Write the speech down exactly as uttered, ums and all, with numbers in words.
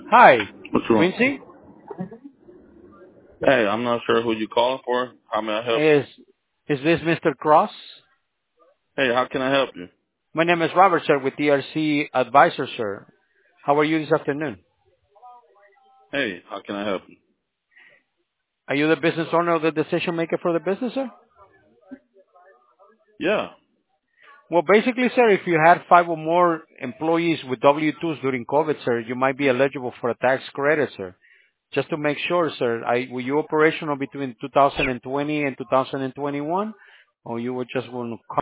Hi, What's wrong? Quincy. Hey, I'm not sure who you calling for. How may I help you? Is is this Mister Cross? Hey, how can I help you? My name is Robert, sir, with D R C Advisor, sir. How are you this afternoon? Hey, how can I help you? Are you the business owner or the decision maker for the business, sir? Yeah. Well, basically, sir, if you had five or more employees with W twos during COVID, sir, you might be eligible for a tax credit, sir. Just to make sure, sir, I, were you operational between two thousand twenty and two thousand twenty-one, or you were just going to